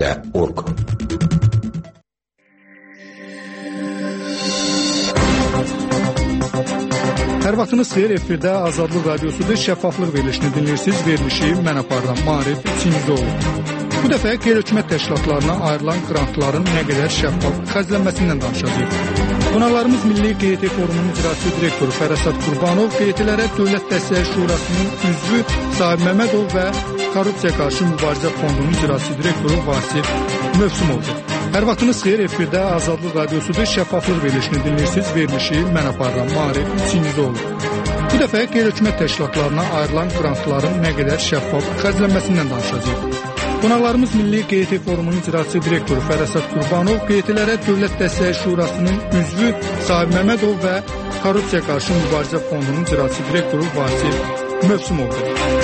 www.azadlıqradio.org. Hər vaxtınız xeyir, efirdə Azadlıq Radiosudur. Şəffaflıq verilişini dinləyirsiniz. Verilişi mən aparıram, Maarif Çingizoğlu. Bu dəfə qeyri-hökumət təşkilatlarına ayrılan qrantların nə qədər şəffaf xərclənməsindən danışacağıq. Qonaqlarımız Milli QT Forumunun icraçı direktoru Fərasat Qurbanov, QT-lərə Dövlət Dəstək Şurasının üzvü Sahib Məmmədov və Korrupsiya Qarşı Mübarizə Fondunun icraçı direktoru Vasif Mövsümovdur. Hər vaxtınız xeyir, efirdə Azadlıq Radiosudur. Şəffaflıq verilişini dinləyirsiniz. Verilişi mən aparıram, Maarif Çingizoğlu. Bu dəfə qeyri-hökumət təşkilatlarına ayrılan qrantların nə qədər şəffaf xərclənməsindən danışacağıq. Qonaqlarımız Milli QT Forumunun icraçı direktoru Fərasat Qurbanov, QT-lərə Dövlət Dəstək Şurasının üzvü Sahib Məmmədov və Korrupsiya Qarşı Mübarizə Fondunun icraçı direktoru Vasif Mövsümovdur.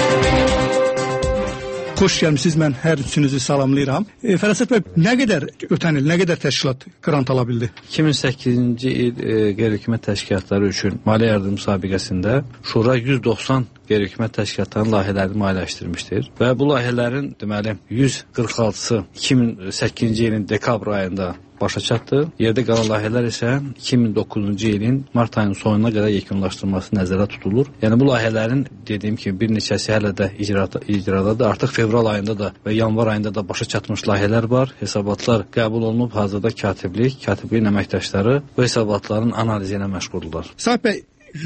Xoş gəlmisiniz, mən hər üçünüzü salamlayıram. Fərasat bəy, nə qədər ötən il, nə qədər təşkilat qrant ala bildi? 2008-ci il qeyri-hökumət təşkilatları üçün maliyyə yardım müsabiqəsində Şura 190 qeyri-hökumət təşkilatlarının layihələrini maliyyələşdirmişdir və bu layihələrin deməli 146-sı 2008-ci ilin dekabr ayında başa çatdı. Yerdə qalan layihələr isə 2009-cu ilin mart ayının sonuna qədər yekunlaşdırılması nəzərdə tutulur. Yəni bu layihələrin dediyim kimi bir neçəsi hələ də icradadır. Artıq fevral ayında da və yanvar ayında da başa çatmış layihələr var. Hesabatlar qəbul olunub, hazırda katibliyin əməkdaşları bu hesabatların analizi ilə məşğuldurlar. Sahib bəy,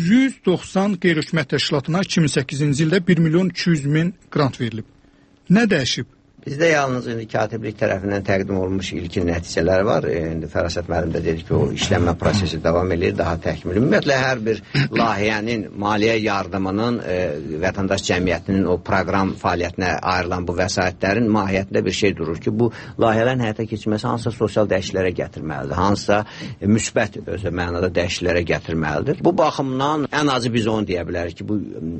190 qeyri-hökumət təşkilatına 2008-ci ildə 1.200.000 qrant verilib. Nə dəyişib? Bizdə yalnız indi katiblik tərəfindən təqdim olunmuş ilkin nəticələr var. İndi Fərasat müəllim də dedi ki, o işlənmə prosesi davam edir, daha təkmil. Ümumiyyətlə, hər bir layihənin, maliyyə yardımının, vətəndaş cəmiyyətinin o proqram fəaliyyətinə ayrılan bu vəsaitlərin mahiyyətində bir şey durur ki, bu layihələrin həyata keçirməsi hansısa sosial dəyişikliklərə gətirməlidir, hansısa müsbət özü mənada dəyişikliklərə gətirməlidir. Bu baxımdan ən azı biz onu deyə bilərik ki, bu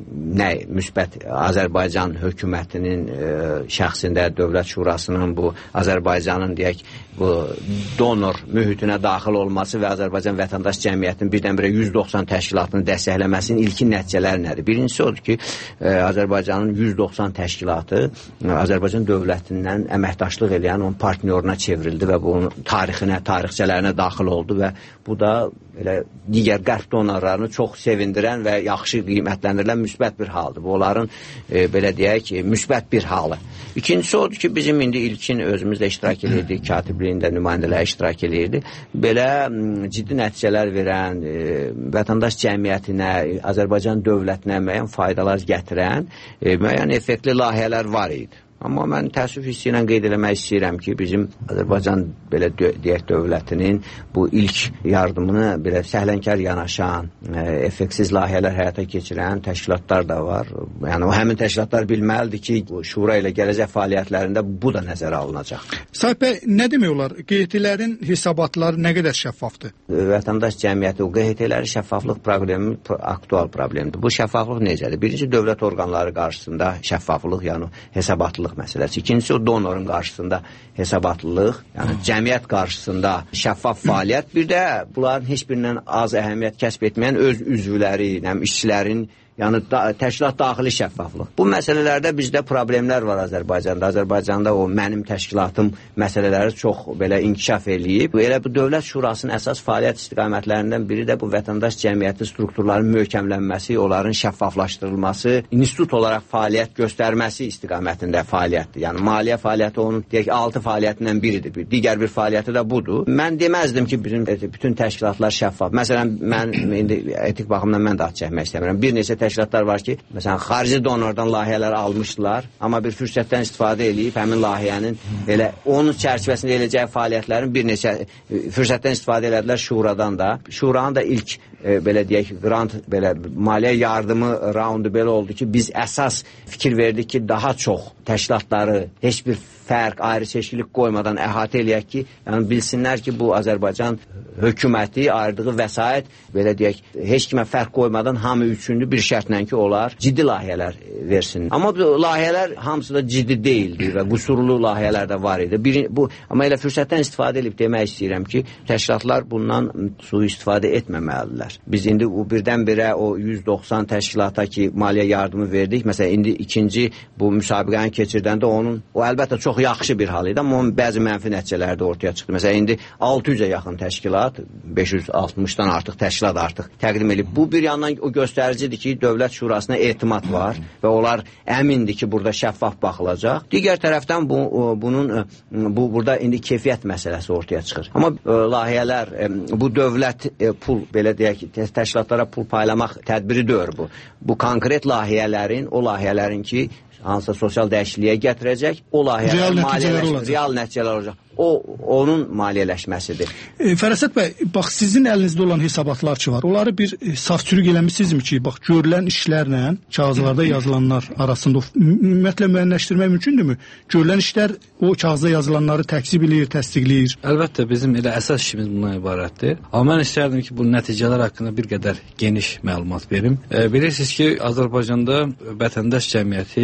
nə müsbət Azərbaycan hökumətinin şəxsində Dövlət Şurasının bu Azərbaycanın deyək bu donor mühitinə daxil olması və Azərbaycan vətəndaş cəmiyyətinin birdən-birə 190 təşkilatını dəstəkləməsinin ilkin nəticələri nədir? Birincisi odur ki, Azərbaycanın 190 təşkilatı Azərbaycan dövlətindən əməkdaşlıq edən onun partnyoruna çevrildi və bunun tarixçələrinə daxil oldu və bu da elə digər qərb donorlarını çox sevindirən və yaxşı qiymətləndirilən müsbət bir haldır. Bu onların belə deyək müsbət bir halı. İkincisi odur ki, bizim indi ilkin özümüzlə iştirak edirdik, katibliyində nümayəndələr iştirak edirdi. Belə ciddi nəticələr verən, vətəndaş cəmiyyətinə, Azərbaycan dövlətinə müəyyən faydalar gətirən, müəyyən effektli layihələr var idi. Amma mən təəssüf hissi ilə qeyd eləmək istəyirəm ki, bizim Azərbaycan belə deyək dövlətinin bu ilk yardımını belə səhlənkar yanaşan, effektsiz layihələr həyata keçirən təşkilatlar da var. Yəni o həmin təşkilatlar bilməlidir ki, şura ilə gələcək fəaliyyətlərində bu da nəzərə alınacaq. Sahib bəy, nə demək olar? QT-lərin hesabatları nə qədər şəffafdır? Vətəndaş cəmiyyəti o QT-lərin şəffaflıq problemi aktual problemdir. Bu şəffaflıq necədir? Birinci dövlət orqanları qarşısında şəffaflıq, yəni hesabatlılıq məsələsi. İkincisi o donorun qarşısında hesabatlılıq, yəni cəmiyyət qarşısında şəffaf fəaliyyət. Bir də bunların heç birindən az əhəmiyyət kəsb etməyən öz üzvləri, işçilərin, yəni təşkilat daxili şəffaflıq. Bu məsələlərdə bizdə problemlər var Azərbaycanda. Azərbaycanda o mənim təşkilatım məsələləri çox belə inkişaf eləyib. Elə bu Dövlət Şurasının əsas fəaliyyət istiqamətlərindən biri də bu vətəndaş cəmiyyəti strukturlarının möhkəmlənməsi, onların şəffaflaşdırılması, institut olaraq fəaliyyət göstərməsi istiqamətində fəaliyyətdir. Yəni maliyyə fəaliyyəti onun deyək 6 fəaliyyətindən biridir. Digər bir fəaliyyəti də budur. Mən deməzdim ki, bütün təşkilatlar şəffaf. Məsələn, mən indi etik baxımdan mən də ad çəkmək istəmirəm. Bir neçə təşkilatlar var ki, məsələn, xarici donordan layihələr almışdılar, amma bir fürsətdən istifadə edib həmin layihənin elə onun çərçivəsində eləcək fəaliyyətlərin bir neçə fürsətdən istifadə elədilər Şuradan da. Şuranın da ilk belə deyək, grant, belə maliyyə yardımı raundu belə oldu ki, biz əsas fikir verdik ki, daha çox təşkilatları heç bir fərq, ayrı seçkilik qoymadan əhatə eləyək ki, yəni bilsinlər ki, bu Azərbaycan hökuməti ayırdığı vəsait, belə deyək, heç kimə fərq qoymadan hamı üçündür bir şərtlə ki, onlar ciddi layihələr versin. Amma bu layihələr hamısı da ciddi deyildi və qüsurlu layihələr də var idi. Amma elə fürsətdən istifadə edib demək istəyirəm ki, təşkilatlar bundan sui-istifadə etməməlidirlər. Biz indi birdən-birə o 190 təşkilata ki, maliyyə yardımı verdik. Məsələn, indi ikinci bu müsabiqəni keçirdəndə o əlbəttə çox çox yaxşı bir hal idi, amma onun bəzi mənfi nəticələri də ortaya çıxdı. Məsələn, indi 600-ə yaxın təşkilat, 560-dan artıq təşkilat artıq təqdim edilib. Bu bir yandan o göstəricidir ki, Dövlət Şurasına etimad var və onlar əmindir ki, burada şəffaf baxılacaq. Digər tərəfdən burada indi keyfiyyət məsələsi ortaya çıxır. Amma layihələr, bu dövlət pul, belə deyək ki, təşkilatlara pul paylamaq tədbiri deyil bu. Bu konkret layihələrin, o layihələrin ki, hansısa sosial dəyişikliyə gətirəcək, o layihələrin real nəticələr olacaq. Onun maliyyələşməsidir. Fərasət bəy, bax, sizin əlinizdə olan hesabatlar ki var, onları bir saf çürük eləmişsizmi ki, bax, görülən işlərlə kağızlarda yazılanlar arasında ümumiyyətlə müəyyənləşdirmək mümkündürmü? Görülən işlər o kağızda yazılanları təkzib eləyir, təsdiqləyir. Əlbəttə, bizim elə əsas işimiz bundan ibarətdir. Amma mən istərdim ki, bu nəticələr haqqında bir qədər geniş məlumat verim. Bilirsiniz ki, Azərbaycanda vətəndaş cəmiyyəti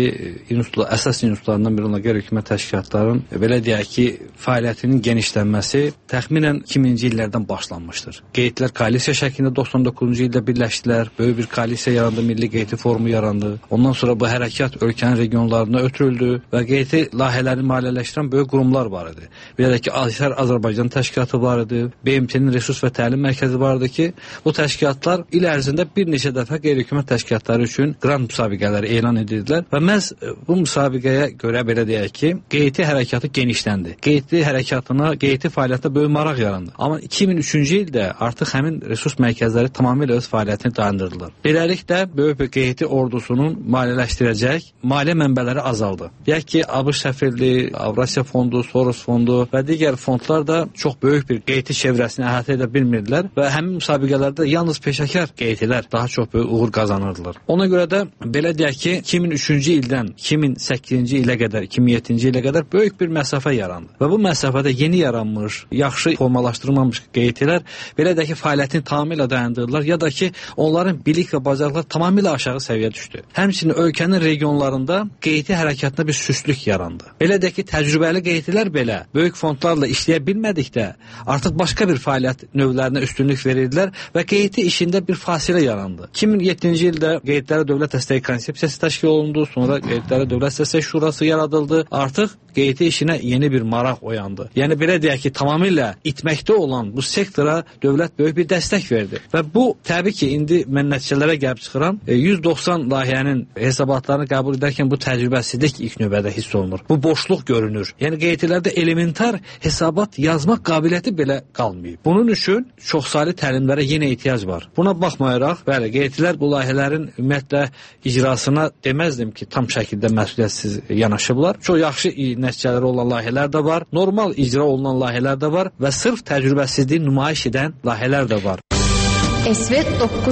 əsas institutlarından biri olan qeyri-hökumət təşkilatların, belə deyək ki, fəaliyyətinin genişlənməsi təxminən 2000-ci illərdən başlanmışdır. Qeydlər koalisiya şəklində 99-cu ildə birləşdilər, böyük bir koalisiya yarandı, Milli Qeyti Forumu yarandı. Ondan sonra bu hərəkat ölkənin regionlarına ötürüldü və qeyti layihələrini maliyyələşdirən böyük qurumlar var idi. Bir də ki, Azərbaycan təşkilatı var idi, BMT-nin Resurs və Təlim Mərkəzi var idi ki, bu təşkilatlar il ərzində bir neçə dəfə qeyri-hökumət təşkilatları üçün qrant müsabiqələri elan edirdilər və məhz bu müsabiqəyə görə belə deyək ki, qeyti hərəkatı genişləndi. Qeyti hərəkatına, qeyti fəaliyyətinə böyük maraq yarandı. Amma 2003-cü ildə artıq həmin resurs mərkəzləri tamamilə öz fəaliyyətini dayandırdılar. Beləliklə, böyük bir qeyti ordusunun maliyyələşdirəcək maliyyə mənbələri azaldı. Deyək ki, ABŞ səfirliyi, Avrasiya fondu, Soros fondu və digər fondlar da çox böyük bir qeyti çevrəsini əhatə edə bilmirdilər və həmin müsabiqələrdə yalnız peşəkar qeytilər daha çox böyük uğur qazanırdılar. Ona görə də belə deyək ki, 2003-cü ildən 2008-ci ilə qədər, 2007-ci ilə qədər böyük bir məsafə yarandı. Və bu məsafədə yeni yaranmış, yaxşı formalaşdırılmamış qeytilər belə də ki, fəaliyyətini tamamilə dayandırdılar, ya da ki, onların bilik və bacarıqlar tamamilə aşağı səviyyə düşdü. Həmçinin ölkənin regionlarında qeyti hərəkatına bir süstlük yarandı. Belə də ki, təcrübəli qeytilər belə böyük fondlarla işləyə bilmədikdə artıq başqa bir fəaliyyət növlərinə üstünlük verirdilər və qeyti işində bir fasilə yarandı. 2007-ci ildə qeytlərə dövlət dəstəyi konsepsiyası təşkil olundu, sonra qeytlərə dövlət dəstəyi şurası yaradıldı. Artıq qeyti işinə yeni bir maraq oyandı. Yəni belə deyək ki, tamamilə itməkdə olan bu sektora dövlət böyük bir dəstək verdi. Və bu, təbii ki, indi mən nəticələrə gəlib çıxıram. 190 layihənin hesabatlarını qəbul edərkən bu təcrübəsizlik ilk növbədə hiss olunur. Bu boşluq görünür. Yəni qeytilərdə elementar hesabat yazmaq qabiliyyəti belə qalmayıb. Bunun üçün çoxsaylı təlimlərə yenə ehtiyac var. Buna baxmayaraq, bəli, qeytilər bu layihələrin ümumiyyətlə icrasına deməzdim ki, tam şəkildə məsuliyyətsiz yanaşıblar. Çox yaxşı nəticələri olan layihələr də var, normal icra olunan layihələr də var və sırf təcrübəsizliyi nümayiş edən layihələr də var. Esvet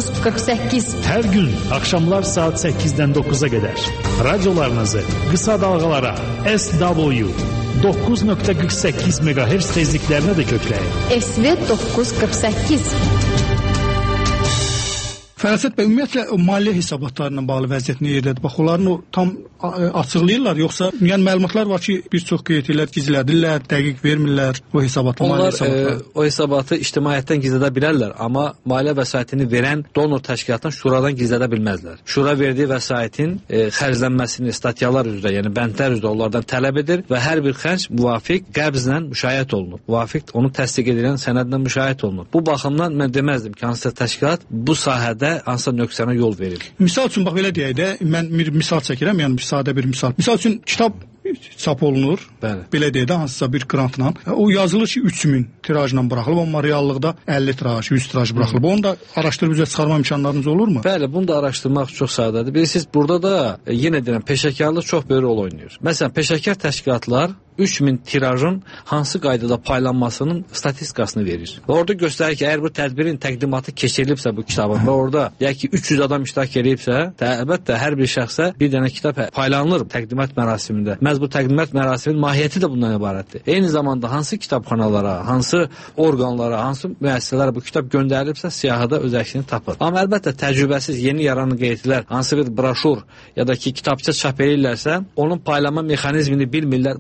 948. Hər gün axşamlar saat 8-dən 9-a qədər radiolarınızı qısa dalğalara SW 9.48 MHz tezliklərinə də kökləyin. Esvet 948. Fərasət bəy, ümumiyyətlə maliyyə hesabatlarına bağlı vəziyyət nə yerdədir? Bax, onların tam açıqlayırlar, yoxsa yəni məlumatlar var ki, bir çox qeytilər gizlədirlər, dəqiq vermirlər o hesabatı, maliyyə hesabatları. O hesabatı ictimaiyyətdən gizlədə bilərlər, amma maliyyə vəsaitini verən donor təşkilatdan şuradan gizlədə bilməzlər. Şura verdiyi vəsaitin xərclənməsini statyalar üzrə, yəni bəndlər üzrə onlardan tələb edir və hər bir xərc müvafiq qəbzlə müşayiət olunur. Müvafiq onu təsdiq edilən sənədlə müşayiət olunur. Bu baxımdan mən deməzdim ki, hansısa təşkilat bu sahədə hansısa nöqsənə yol verir. Misal üçün, bax, belə deyək də, mən bir misal çəkirəm, yəni bir sadə bir misal. Misal üçün, kitab çap olunur, bəli, belə deyək də, hansısa bir qrantla. O yazılır ki, 3000 tirajla buraxılıb, amma reallıqda 50 tiraj, 100 tiraj buraxılıb. Onu da araşdırıb üzə çıxarma imkanlarınız olurmu? Bəli, bunu da araşdırmaq çox sadədir. Bilirsiniz, burada da yenə deyirəm, peşəkarlıq çox böyük rol oynayır. Məsələn, peşəkar təşkilatlar 3000 tirajın hansı qaydada paylanmasının statistikasını verir. Və orada göstərir ki, əgər bu tədbirin təqdimatı keçirilibsə bu kitabın və orada deyək ki, 300 adam iştirak edibsə, əlbəttə hər bir şəxsə bir dənə kitab paylanılır təqdimat mərasimində. Məhz bu təqdimat mərasiminin mahiyyəti də bundan ibarətdir. Eyni zamanda hansı kitabxanalara, hansı orqanlara, hansı müəssisələrə bu kitab göndərilibsə, siyahıda öz əksini tapır. Amma əlbəttə təcrübəsiz yeni yaranan qeytlər hansı bir broşur ya da ki, kitabça çap edirlərsə, onun paylama mexanizmini bilmirlər və yaxud da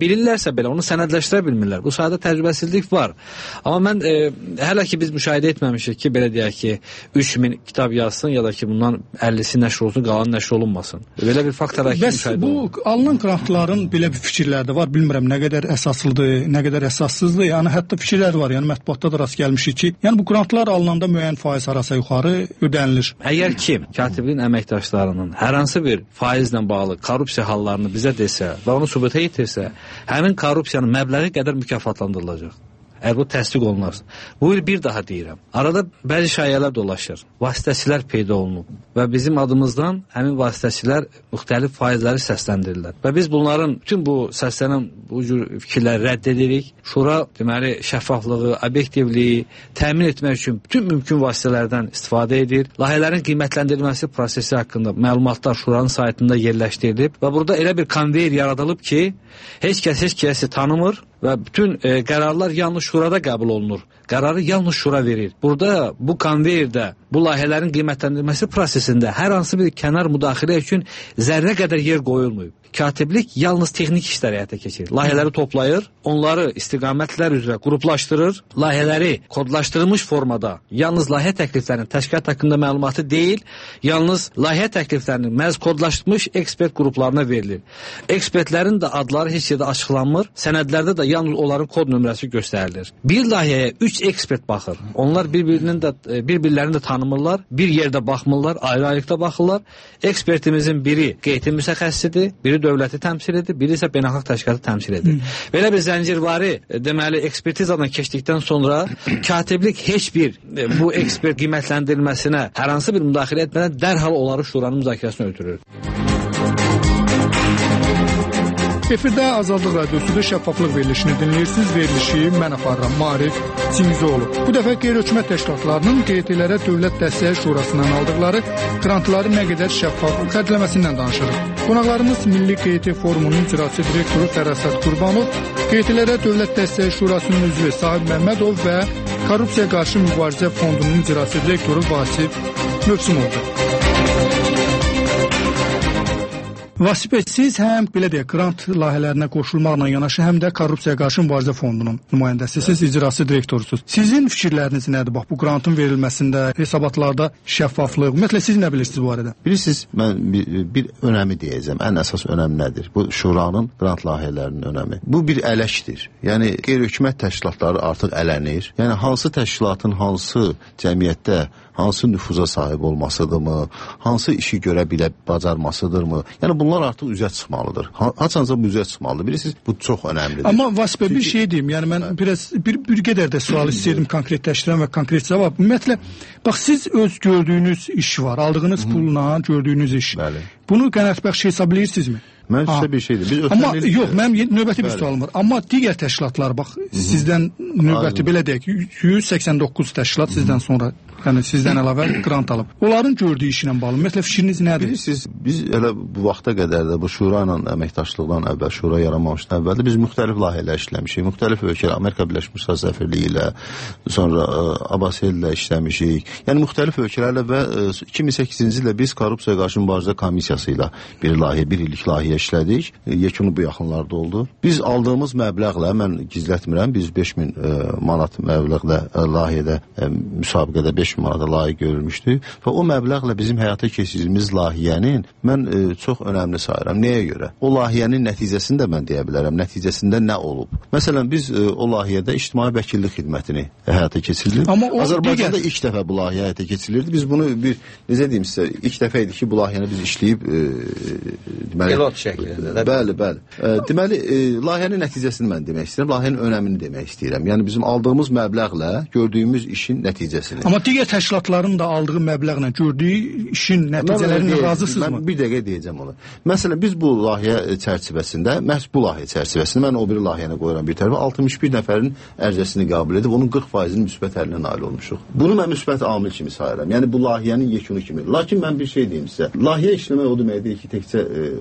bilirlərsə belə onu sənədləşdirə bilmirlər. Bu sahədə təcrübəsizlik var. Amma mən hələ ki biz müşahidə etməmişik ki, belə deyək ki, 3000 kitab yazsın ya da ki bundan 50-si nəşr olsun, qalan nəşr olunmasın. Belə bir fakt hələ ki müşahidə olunur. Bu alınan qrantların belə bir fikirləri də var. Bilmirəm nə qədər əsaslıdır, nə qədər əsassızdır. Yəni hətta fikirlər var. Yəni mətbuatda da rast gəlmişik ki, yəni bu qrantlar alınanda müəyyən faiz harasa yuxarı ödənilir. Əgər kim katibliyin əməkdaşlarının hər hansı bir faizlə bağlı korrupsiya hallarını bizə desə və onu sübuta yetirsə, həmin korrupsiyanın məbləği qədər mükafatlandırılacaq. Əgər bu təsdiq olunarsa. Bu il bir daha deyirəm. Arada bəzi şayələr dolaşır. Vasitəçilər peyda olunub və bizim adımızdan həmin vasitəçilər müxtəlif faizləri səsləndirirlər. Və biz bunların bütün bu səslənən bu cür fikirləri rədd edirik. Şura deməli şəffaflığı, obyektivliyi təmin etmək üçün bütün mümkün vasitələrdən istifadə edir. Layihələrin qiymətləndirilməsi prosesi haqqında məlumatlar Şuranın saytında yerləşdirilib və burada elə bir konveyer yaradılıb ki, heç kəsi tanımır və bütün qərarlar yalnız Şurada qəbul olunur. Qərarı yalnız Şura verir. Burada bu konveyerdə bu layihələrin qiymətləndirilməsi prosesində hər hansı bir kənar müdaxilə üçün zərrə qədər yer qoyulmayıb. Katiblik yalnız texnik işlər həyata keçirir. Layihələri toplayır, onları istiqamətlər üzrə qruplaşdırır, layihələri kodlaşdırılmış formada yalnız layihə təkliflərinin təşkilat haqqında məlumatı deyil, yalnız layihə təkliflərinin məhz kodlaşdırılmış ekspert qruplarına verilir. Ekspertlərin də adları heç yerdə açıqlanmır, sənədlərdə də yalnız onların kod nömrəsi göstərilir. Bir layihəyə 3 ekspert baxır. Onlar bir-birlərini də tanımırlar, bir yerdə baxmırlar, ayrı-ayrılıqda baxırlar. Ekspertimizin biri qeytin mütəxəssisidir, biri dövləti təmsil edir, biri isə beynəlxalq təşkilatı təmsil edir. Belə bir zəncirvari, deməli, ekspertizadan keçdikdən sonra katiblik heç bir bu ekspert qiymətləndirilməsinə hər hansı bir müdaxilə etmədən dərhal onları şuranın müzakirəsinə ötürür. Efirdə Azadlıq Radiosu'da şəffaflıq verilişini dinləyirsiniz. Verilişi mən aparıram, Maarif Çingizoğlu. Bu dəfə qeyri-hökumət təşkilatlarının QT-lərə Dövlət Dəstəyi Şurasından aldıqları qrantları nə qədər şəffaf xərcləməsindən danışırıq. Qonaqlarımız Milli QT Forumunun icraçı direktoru Fərasat Qurbanov, QT-lərə Dövlət Dəstəyi Şurasının üzvü Sahib Məmmədov və Korrupsiya Qarşı Mübarizə Fondunun icraçı direktoru Vasif Mövsümovdur. Vasif bəy, siz həm belə deyək, qrant layihələrinə qoşulmaqla yanaşı, həm də Korrupsiya Qarşı Mübarizə Fondunun nümayəndəsiniz, icrası direktorsunuz. Sizin fikirləriniz nədir? Bax, bu qrantın verilməsində, hesabatlarda şəffaflıq, ümumiyyətlə siz nə bilirsiniz bu barədə? Bilirsiniz, mən bir önəmi deyəcəm. Ən əsas önəm nədir? Bu şuranın qrant layihələrinin önəmi. Bu bir ələkdir. Yəni qeyri-hökumət təşkilatları artıq ələnir. Yəni hansı təşkilatın hansı cəmiyyətdə hansı nüfuza sahib olmasıdırmı, hansı işi görə bilə bacarmasıdırmı? Yəni bunlar artıq üzə çıxmalıdır. Haçanca bu üzə çıxmalıdır. Bilirsiniz, bu çox önəmlidir. Amma Vasif bəy, bir şey deyim. Yəni mən bir qədər də sualı istəyirdim konkretləşdirən və konkret cavab. Ümumiyyətlə, bax siz öz gördüyünüz iş var, aldığınız pulla gördüyünüz iş. Bəli. Bunu qənaətbəxş hesab edirsinizmi? Mən sizə bir şey deyim. Amma yox, mənim növbəti bir sualım var. Amma digər təşkilatlar, bax, sizdən növbəti belə deyək, 189 təşkilat sizdən sonra, yəni sizdən əlavə qrant alıb. Onların gördüyü işlə bağlı, ümumiyyətlə fikriniz nədir? Bilirsiniz, biz elə bu vaxta qədər də bu şura ilə əməkdaşlıqdan əvvəl, şura yaranmamışdan əvvəl də biz müxtəlif layihələr işləmişik. Müxtəlif ölkələr, Amerika Birləşmiş Ştatları səfirliyi ilə, sonra Abbasiyyəli ilə işləmişik. Yəni müxtəlif ölkələrlə və 2008-ci ildə biz Korrupsiya Qarşı Mübarizə Komissiyası ilə bir illik layihə işlədik. Yekunu bu yaxınlarda oldu. Biz aldığımız məbləğlə, mən gizlətmirəm, biz 5000 manat məbləğdə layihədə, müsabiqədə 5000 manata layihə görülmüşdü və o məbləğlə bizim həyata keçirdiyimiz layihənin mən çox önəmli sayıram. Nəyə görə? O layihənin nəticəsini də mən deyə bilərəm. Nəticəsində nə olub? Məsələn, biz o layihədə ictimai vəkillik xidmətini həyata keçirdik. Azərbaycanda ilk dəfə bu layihə həyata keçirilirdi. Biz bunu necə deyim sizə, ilk dəfə idi ki, bu layihəni biz işləyib pilot şəklində də. Bəli. Deməli, layihənin nəticəsini mən demək istəyirəm, layihənin önəmini demək istəyirəm. Yəni bizim aldığımız məbləğlə gördüyümüz işin nəticəsini. Amma digər təşkilatların da aldığı məbləğlə gördüyü işin nəticələrindən razısınızmı? Mən bir dəqiqə deyəcəm onu. Məsələn, biz bu layihə çərçivəsində, məhz bu layihə çərçivəsində mən o bir layihəni qoyuram bir tərəfə, 61 nəfərin ərizəsini qəbul edib, onun 40%-nin müsbət həllinə nail olmuşuq. Bunu mən müsbət amil kimi sayıram. Yəni bu layihənin yekunu kimi. Lakin mən bir şey deyim sizə. Layihə işləmək o deməkdir ki, təkcə Bakıda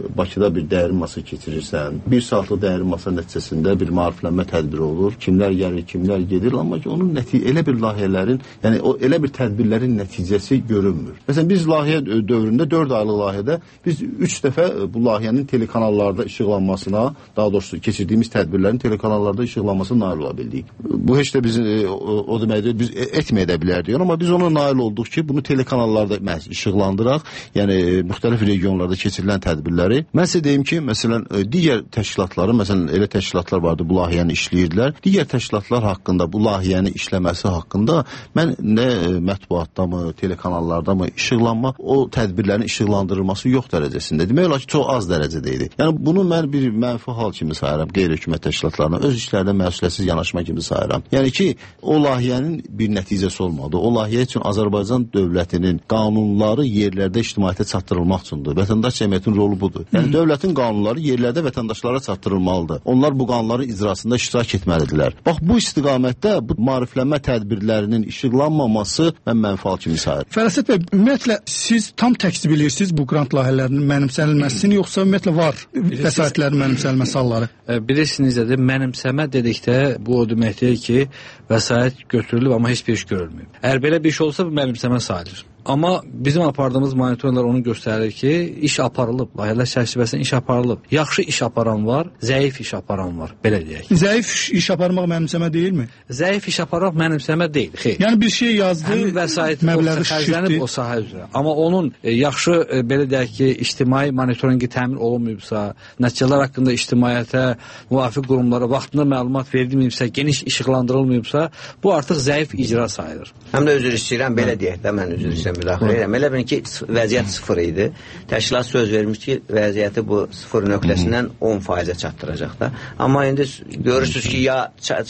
saatlıq bir dəyəri masa keçirirsən, 1 saatlıq dəyəri masa nəticəsində bir maariflənmə tədbiri olur. Kimlər gəlir, kimlər gedir, amma ki, onun elə bir layihələrin, yəni o elə bir tədbirlərin nəticəsi görünmür. Məsələn, biz layihə dövründə 4 aylıq layihədə biz 3 dəfə bu layihənin telekanallarda işıqlanmasına, daha doğrusu keçirdiyimiz tədbirlərin telekanallarda işıqlanmasına nail ola bildik. Bu heç də biz o deməkdir, biz etməyə də bilərdik, amma biz ona nail olduq ki, bunu telekanallarda işıqlandıraq, yəni müxtəlif regionlarda keçirilən tədbirləri. Mən sizə deyim ki, məsələn, digər təşkilatların, məsələn, elə təşkilatlar vardı, bu layihəni işləyirdilər. Digər təşkilatlar haqqında, bu layihəni işləməsi haqqında mən nə mətbuatda mı, telekanallarda mı işıqlanma, o tədbirlərin işıqlandırılması yox dərəcəsində. Demək olar ki, çox az dərəcədə idi. Yəni, bunu mən bir mənfi hal kimi sayıram, qeyri-hökumət təşkilatlarına, öz işlərində məsuliyyətsiz yanaşma kimi sayıram. Yəni ki, o layihənin bir nəticəsi olmadı. O layihə üçün Azərbaycan dövlətinin qanunları yerlərdə ictimaiyyətə çatdırılmaq üçündür. Vətəndaş cəmiyyətin rolu budur. Yəni, dövlətin qanunları yerlərdə vətəndaşlara çatdırılmalıdır. Onlar bu qanunların icrasında iştirak etməlidirlər. Bax, bu istiqamətdə bu maariflənmə tədbirlərinin işıqlanmaması mən mənfal kimi sayıram. Fərasət bəy, ümumiyyətlə siz tam təkcə bilirsiniz bu qrant layihələrinin mənimsənilməsini, yoxsa ümumiyyətlə var vəsaitlərin mənimsənilməsi halları? Bilirsiniz də, mənimsəmə dedikdə bu o deməkdir ki, vəsait götürülüb, amma heç bir iş görülməyib. Əgər belə bir iş olsa, bu mənimsəmə sayılır. Amma bizim apardığımız monitorlar onu göstərir ki, iş aparılıb, layihələr çərçivəsində iş aparılıb. Yaxşı iş aparan var, zəif iş aparan var, belə deyək. Zəif iş aparmaq mənimsəmə deyilmi? Zəif iş aparmaq mənimsəmə deyil, xeyr. Yəni bir şey yazdı, vəsait xərclənib o sahə üzrə. Amma onun yaxşı, belə deyək ki, ictimai monitoringi təmin olunmayıbsa, nəticələr haqqında ictimaiyyətə, müvafiq qurumlara vaxtında məlumat verilməyibsə, geniş işıqlandırılmayıbsa, bu artıq zəif icra sayılır. Həm də üzr istəyirəm, belə deyək də, mən üzr istəyirəm. Müdaxilə edirəm. Elə bilin ki, vəziyyət 0 idi. Təşkilat söz vermiş ki, vəziyyəti bu 0 nöqtəsindən 10%-ə çatdıracaq da. Amma indi görürsünüz ki, ya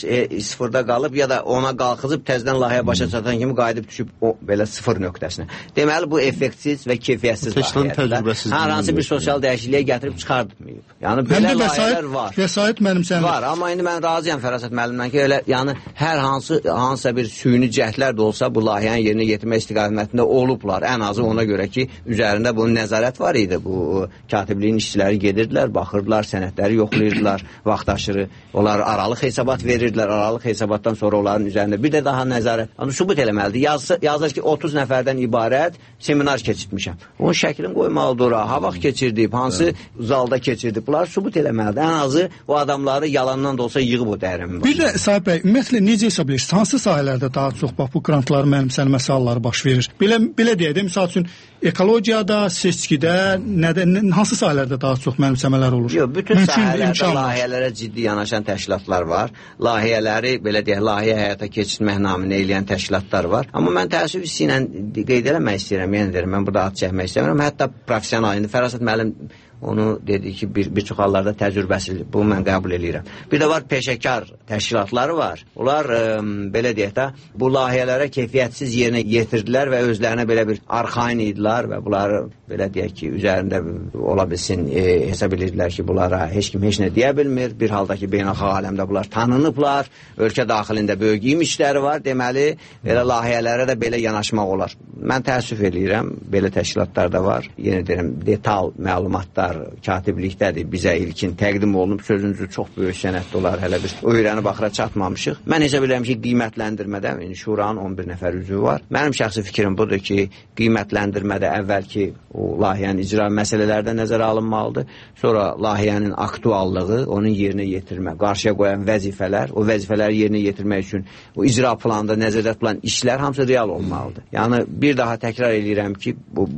0-da qalıb, ya da ona qalxızıb, təzdən layihə başa çatan kimi qayıdıb düşüb o belə 0 nöqtəsinə. Deməli, bu effektsiz və keyfiyyətsiz layihədir. Hər hansı bir sosial dəyişikliyə gətirib çıxardmayıb. Yəni, belə layihələr var. Vəsait mənimsənir. Var, amma indi mən razıyam Fərasət müəllimdən ki, elə, yəni, hər hansısa bir süni cəhdlər də olsa, bu layihənin yerinə yetirmək istiqamətində olublar. Ən azı ona görə ki, üzərində bunun nəzarət var idi. Bu katibliyin işçiləri gedirdilər, baxırdılar, sənədləri yoxlayırdılar, vaxtaşırı. Onlar aralıq hesabat verirdilər. Aralıq hesabatdan sonra onların üzərində bir də daha nəzarət. Yəni, sübut eləməlidir. Yazır ki, 30 nəfərdən ibarət seminar keçirtmişəm. Onun şəklini qoymalıdır, ha vaxt keçirdib, hansı zalda keçirdib. Bunlar sübut eləməlidir. Ən azı o adamları yalandan da olsa yığıb o dəyərimi. Bir də Sahib bəy, ümumiyyətlə necə hesab edirsiniz? Hansı sahələrdə daha çox bax, bu qrantların mənimsənilməsi halları baş verir? Belə deyək də, misal üçün ekologiyada, seçkidə, hansı sahələrdə daha çox mənimsəmələr olur? Yox, bütün sahələrdə layihələrə ciddi yanaşan təşkilatlar var. Layihələri, belə deyək, layihə həyata keçirmək namını eləyən təşkilatlar var. Amma mən təəssüf hissi ilə qeyd eləmək istəyirəm, yenə deyirəm, mən burada ad çəkmək istəmirəm. Hətta professional, indi Fərasət müəllim onu dedi ki, bir çox hallarda təcrübəsiz, bunu mən qəbul edirəm. Bir də var, peşəkar təşkilatları var. Onlar, belə deyək də, bu layihələrə keyfiyyətsiz yerinə yetirdilər və özlərinə belə bir arxain idilər və bunları, belə deyək ki, üzərində ola bilsin, hesab edirdilər ki, bunlara heç kim heç nə deyə bilmir. Bir halda ki, beynəlxalq aləmdə bunlar tanınıblar, ölkə daxilində böyük imişləri var, deməli, belə layihələrə də belə yanaşmaq olar. Mən təəssüf edirəm, belə təşkilatlar da var. Yenə deyirəm, detal məlumatlar katiblikdədir, bizə ilkin təqdim olunub, sözünüzü çox böyük sənəddə olar, hələ biz öyrənib axıra çatmamışıq. Mən hesab edirəm ki, qiymətləndirmədə şuranın 11 nəfər üzvü var. Mənim şəxsi fikrim budur ki, qiymətləndirmədə əvvəlki o layihənin icra məsələlərdə nəzərə alınmalıdır. Sonra layihənin aktuallığı, onun yerinə yetirmə, qarşıya qoyan vəzifələr, o vəzifələri yerinə yetirmək üçün o icra planında nəzərdə tutulan işlər hamısı real olmalıdır. Yəni, bir daha təkrar edirəm ki,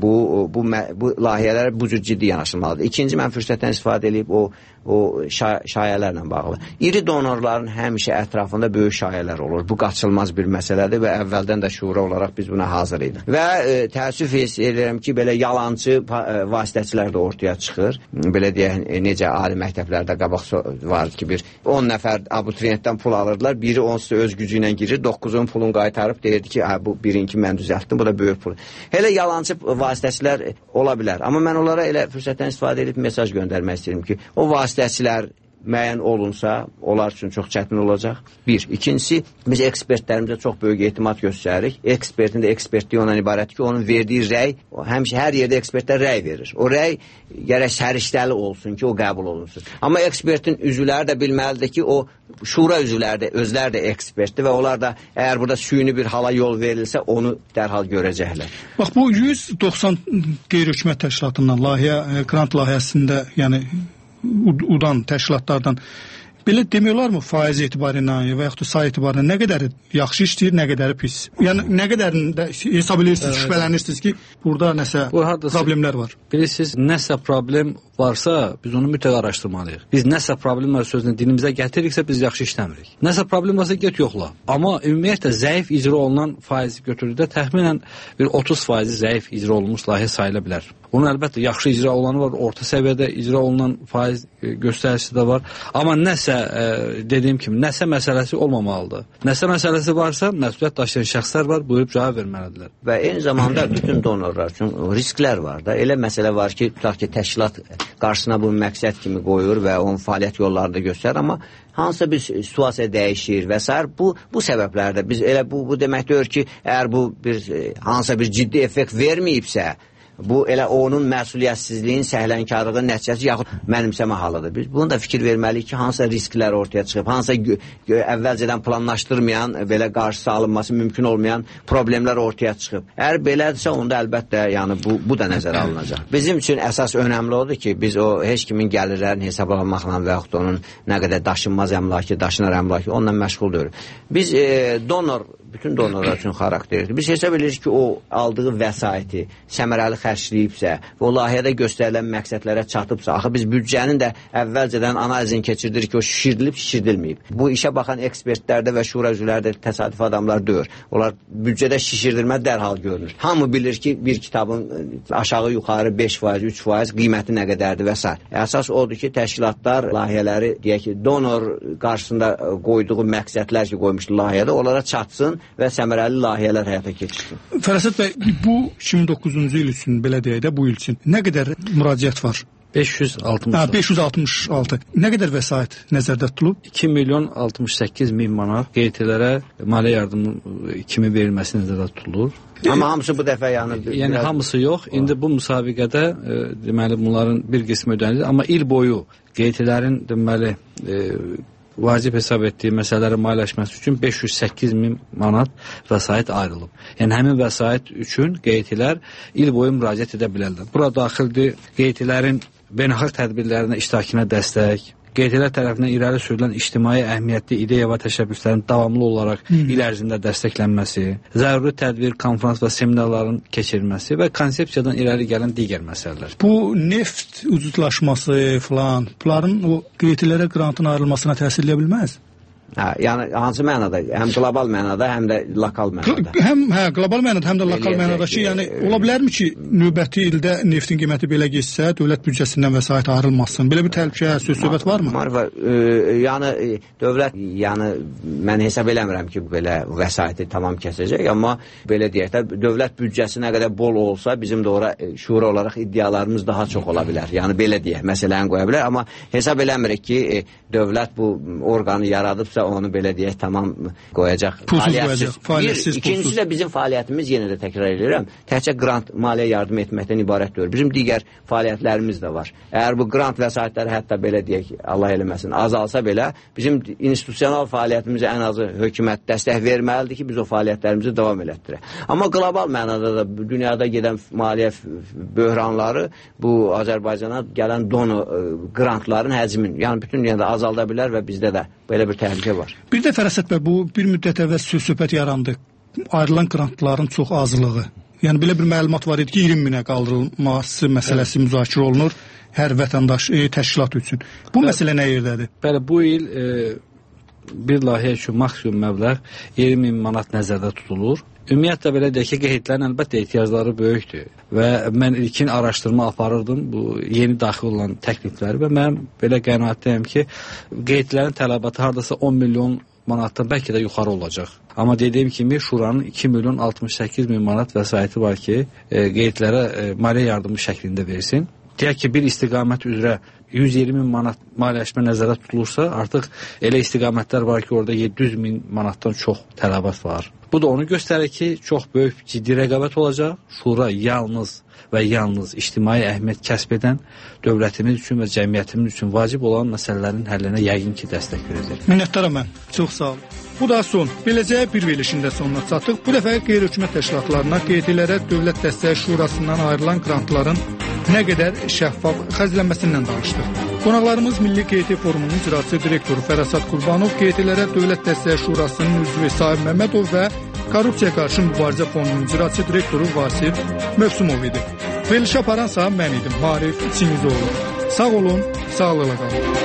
bu layihələr bu cür ciddi yanaşılmalıdır. İkinci, mən fürsətdən istifadə edib o şayələrlə bağlı. İri donorların həmişə ətrafında böyük şayələr olur. Bu qaçılmaz bir məsələdir və əvvəldən də şura olaraq biz buna hazır idik. Və təəssüf edirəm ki, belə yalancı vasitəçilər də ortaya çıxır. Belə deyək, necə ali məktəblərdə qabaq var ki, bir 10 nəfər abituriyentdən pul alırdılar. Biri onsuz öz gücü ilə girir, 9-un pulunu qaytarıb deyirdi ki, bu birinki mən düzəltdim, bu da böyük pul. Elə yalancı vasitəçilər ola bilər. Amma mən onlara elə fürsətdən istifadə edib mesaj göndərmək istəyirəm ki, o vasitəçilər müəyyən olunsa, onlar üçün çox çətin olacaq. Bir. İkincisi, biz ekspertlərimizə çox böyük etimad göstəririk. Ekspertin də ekspertliyi ondan ibarətdir ki, onun verdiyi rəy, həmişə hər yerdə ekspertlər rəy verir. O rəy gərək səriştəli olsun ki, o qəbul olunsun. Amma ekspertin üzvləri də bilməlidir ki, o şura üzvləri də, özləri də ekspertdir və onlar da əgər burada süni bir hala yol verilsə, onu dərhal görəcəklər. Bax, bu 190 qeyri-hökumət təşkilatından, qrant layihəsində, yəni udan təşkilatlardan belə demək olarmı faiz etibarıyla və yaxud da say etibarıyla nə qədəri yaxşı işləyir, nə qədəri pis? Yəni nə qədərində hesab edirsiniz, şübhələnirsiniz ki, burada nəsə problemlər var? Bilirsiniz, nəsə problem varsa biz onu mütləq araşdırmalıyıq. Biz nəsə problem var sözünü dilimizə gətiriksə biz yaxşı işləmirik. Nəsə problem varsa get yoxla. Amma ümumiyyətlə zəif icra olunan faizi götürükdə təxminən bir 30% zəif icra olunmuş layihə sayıla bilər. Onun əlbəttə yaxşı icra olanı var, orta səviyyədə icra olunan faiz göstəricisi də var. Amma nəsə dediyim kimi nəsə məsələsi olmamalıdır. Nəsə məsələsi varsa məsuliyyət daşıyan şəxslər var, buyurub cavab verməlidirlər. Və eyni zamanda bütün donorlar üçün risklər var da. Elə məsələ var ki, tutaq ki, təşkilat qarşısına bu məqsəd kimi qoyur və onun fəaliyyət yolları da göstərir, amma hansısa bir situasiya dəyişir və s. Bu səbəblərdə biz elə bu demək deyir ki, əgər bu hansısa bir ciddi effekt verməyibsə, bu elə onun məsuliyyətsizliyin, səhlənkarlığın nəticəsi yaxud mənimsəmə halıdır. Biz bunu da fikir verməliyik ki, hansısa risklər ortaya çıxıb, hansısa əvvəlcədən planlaşdırmayan, belə qarşısı alınması mümkün olmayan problemlər ortaya çıxıb. Əgər belədirsə, onda əlbəttə yəni bu da nəzərə alınacaq. Bizim üçün əsas önəmli odur ki, biz o heç kimin gəlirlərini hesablamaqla və yaxud onun nə qədər daşınmaz əmlaki, daşınar əmlaki onunla məşğul deyirik. Biz bütün donorlar üçün xarakterdir. Biz hesab edirik ki, o aldığı vəsaiti səmərəli xərcləyibsə və o layihədə göstərilən məqsədlərə çatıbsa, axı biz büdcənin də əvvəlcədən analizini keçirdirik ki, o şişirdilib, şişirdilməyib. Bu işə baxan ekspertlərdə və şura üzvlərdə təsadüf adamlar deyir. Onlar büdcədə şişirdirmə dərhal görünür. Hamı bilir ki, bir kitabın aşağı-yuxarı 5%, 3% qiyməti nə qədərdir və s. Əsas odur ki, təşkilatlar layihələri, deyək ki, donor qarşısında qoyduğu məqsədlər ki, qoymuşdur layihədə, onlara çatsın və səmərəli layihələr həyata keçirsin. Fərasət bəy, bu 2009-cu il üçün, belə deyək də, bu il üçün nə qədər müraciət var? 566. Nə qədər vəsait nəzərdə tutulub? 2.068.000 manat QT-lərə maliyyə yardımı kimi verilməsi nəzərdə tutulur. Amma hamısı bu dəfə yəni hamısı yox. İndi bu müsabiqədə deməli bunların bir qismi ödənilir, amma il boyu QT-lərin deməli vacib hesab etdiyi məsələlərin maliyyələşməsi üçün 508.000 manat vəsait ayrılıb. Yəni həmin vəsait üçün QT-lər il boyu müraciət edə bilərlər. Bura daxildir QT-lərin beynəlxalq tədbirlərinə iştirakına dəstək, QT-lər tərəfindən irəli sürülən ictimai əhəmiyyətli ideya və təşəbbüslərin davamlı olaraq il ərzində dəstəklənməsi, zəruri tədbir, konferans və seminarların keçirilməsi və konsepsiyadan irəli gələn digər məsələlər. Bu neft ucuzlaşması falan, bunların o QT-lərə qrantın ayrılmasına təsir edə bilməz? Yəni hansı mənada? Həm qlobal mənada, həm də lokal mənada. Qlobal mənada, həm də lokal mənada ki, yəni ola bilərmi ki, növbəti ildə neftin qiyməti belə getsə, dövlət büdcəsindən vəsait ayrılmasın? Belə bir təhlükə, söz-söhbət varmı? Var. Yəni dövlət, mən hesab eləmirəm ki, belə vəsaiti tamam kəsəcək, amma belə deyək də, dövlət büdcəsi nə qədər bol olsa, bizim də ora şura olaraq iddialarımız daha çox ola bilər. Yəni belə deyək, məsələni qoya bilər, amma hesab eləmirik ki, dövlət bu orqanı yaradıbsa, onu belə deyək, tamam qoyacaq. Fəaliyyətsiz. İkincisi də bizim fəaliyyətimiz, yenə də təkrar edirəm, təkcə qrant maliyyə yardım etməkdən ibarət deyil. Bizim digər fəaliyyətlərimiz də var. Əgər bu qrant vəsaitləri hətta belə deyək, Allah eləməsin, azalsa belə, bizim institusional fəaliyyətimizi ən azı hökumət dəstək verməlidir ki, biz o fəaliyyətlərimizi davam elətdirək. Amma qlobal mənada da dünyada gedən maliyyə böhranları bu Azərbaycana gələn qrantların həcmin, yəni bütün dünyada azalda bilər və bizdə də belə bir təhlükə var. Bir də Fərasət bəy, bu bir müddət əvvəl söhbət yarandı. Ayrılan qrantların çox azlığı. Yəni belə bir məlumat var idi ki, 20 minə qaldırılması məsələsi müzakirə olunur hər vətəndaş təşkilat üçün. Bu məsələ nə yerdədir? Bəli, bu il bir layihə üçün maksimum məbləğ 20.000 manat nəzərdə tutulur. Ümumiyyətlə belə deyək ki, qeydlərin əlbəttə ehtiyacları böyükdür və mən ilkin araşdırma aparırdım bu yeni daxil olan təklifləri və mən belə qənaətdəyim ki, qeydlərin tələbatı hardasa 10 milyon manatdan bəlkə də yuxarı olacaq. Amma dediyim kimi şuranın 2.068.000 manat vəsaiti var ki, qeydlərə maliyyə yardımı şəklində versin. Deyək ki, bir istiqamət üzrə 120 min manat maliyyələşmə nəzərdə tutulursa, artıq elə istiqamətlər var ki, orada 700 min manatdan çox tələbat var. Bu da onu göstərir ki, çox böyük ciddi rəqabət olacaq. Şura yalnız və yalnız ictimai əhəmiyyət kəsb edən, dövlətimiz üçün və cəmiyyətimiz üçün vacib olan məsələlərin həllinə yəqin ki, dəstək verəcək. Minnətdaram mən. Çox sağ olun. Bu da son. Beləcə bir verilişində sonuna çatdıq. Bu dəfə qeyri-hökumət təşkilatlarına QT-lərə Dövlət Dəstək Şurasından ayrılan qrantların nə qədər şəffaf xərclənməsindən danışdıq. Qonaqlarımız Milli QT Forumunun icraçı direktoru Fərasat Qurbanov, QT-lərə Dövlət Dəstək Şurasının üzvü Sahib Məmmədov və Korrupsiya Qarşı Mübarizə Fondunun icraçı direktoru Vasif Mövsümov idi. Verilişi aparan sağ mən idim, Marif Çinizoğlu. Sağ olun, sağlıqla qalın.